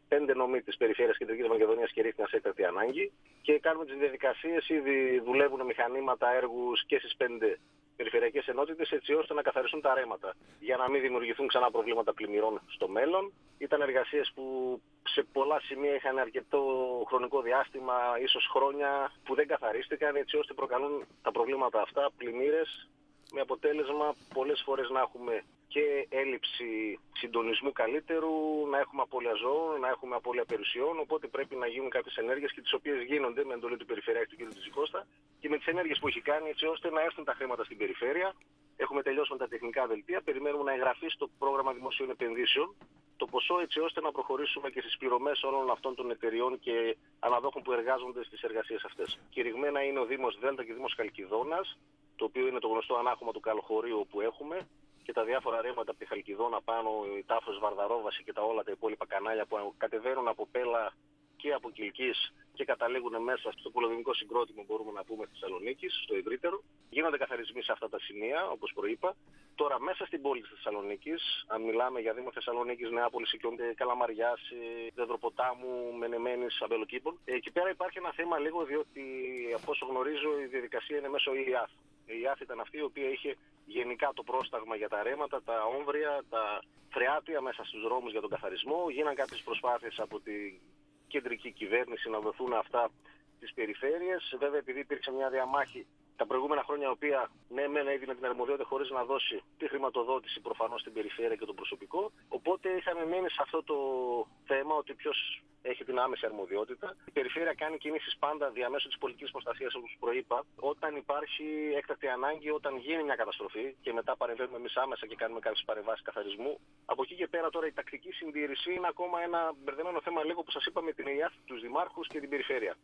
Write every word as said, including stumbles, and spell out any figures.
πέντε νομοί της περιφέρειας Κεντρικής Μακεδονίας κηρύχθηκαν σε έκτακτη ανάγκη και κάνουμε τις διαδικασίες. Ήδη δουλεύουν μηχανήματα, έργους και στις πέντε περιφερειακές ενότητες, έτσι ώστε να καθαριστούν τα ρέματα για να μην δημιουργηθούν ξανά προβλήματα πλημμυρών στο μέλλον. Ήταν εργασίες που σε πολλά σημεία είχαν αρκετό χρονικό διάστημα, ίσως χρόνια, που δεν καθαρίστηκαν, έτσι ώστε προκαλούν τα προβλήματα αυτά πλημμύρες, με αποτέλεσμα πολλές φορές να έχουμε και έλλειψη συντονισμού καλύτερου, να έχουμε απώλεια ζώων, να έχουμε απώλεια περιουσιών. Οπότε πρέπει να γίνουν κάποιες ενέργειες, και τις οποίες γίνονται με εντολή του Περιφερειάρχη του κ. Τζικώστα και με τις ενέργειες που έχει κάνει, έτσι ώστε να έρθουν τα χρήματα στην περιφέρεια. Έχουμε τελειώσει με τα τεχνικά δελτία. Περιμένουμε να εγγραφεί στο πρόγραμμα δημοσίων επενδύσεων το ποσό, έτσι ώστε να προχωρήσουμε και στις πληρωμές όλων αυτών των εταιριών και αναδόχων που εργάζονται στις εργασίες αυτές. Κηρυγμένα είναι ο Δήμος Δέλτα και ο Δήμος Χαλκιδόνας, το οποίο είναι το γνωστό ανάγχωμα του καλοχωρίου που έχουμε, και τα διάφορα ρέματα από τη Χαλκιδόνα πάνω, η Τάφος, Βαρδαρόβαση και τα όλα τα υπόλοιπα κανάλια που κατεβαίνουν από Πέλα και από Κιλκής και καταλήγουν μέσα στο πολεοδομικό συγκρότημα, μπορούμε να πούμε, της Θεσσαλονίκης, στο ευρύτερο. Γίνονται καθαρισμοί σε αυτά τα σημεία, όπως προείπα. Τώρα, μέσα στην πόλη της Θεσσαλονίκης, αν μιλάμε για Δήμο Θεσσαλονίκης, Νεάπολης, Οικειών, Καλαμαριάς, Δεδροποτάμου, Μενεμένης, Αμπελοκήπων, εκεί πέρα υπάρχει ένα θέμα λίγο, διότι από όσο γνωρίζω η διαδικασία είναι μέσω ΙΑΘ. Η ΙΑΘ ήταν αυτή η οποία είχε γενικά το πρόσταγμα για τα ρέματα, τα όμβρια, τα φρεάτια μέσα στους δρόμους για τον καθαρισμό. Γίναν κάποιες προσπάθειες από την κεντρική κυβέρνηση να δοθούν αυτά στις περιφέρειες. Βέβαια, επειδή υπήρξε μια διαμάχη τα προηγούμενα χρόνια, η οποία ναι, μεν έδινε την αρμοδιότητα χωρίς να δώσει τη χρηματοδότηση προφανώς στην περιφέρεια και το προσωπικό. Οπότε είχαμε μείνει σε αυτό το θέμα, ότι ποιος έχει την άμεση αρμοδιότητα. Η περιφέρεια κάνει κινήσεις πάντα διαμέσου της πολιτικής προστασίας, όπως προείπα, όταν υπάρχει έκτακτη ανάγκη, όταν γίνει μια καταστροφή και μετά παρεμβαίνουμε εμείς άμεσα και κάνουμε κάποιες παρεμβάσεις καθαρισμού. Από εκεί και πέρα τώρα η τακτική συντήρηση είναι ακόμα ένα μπερδεμένο θέμα, λίγο που σας είπα, με την ΙΑΘ, τους δημάρχους και την περιφέρεια.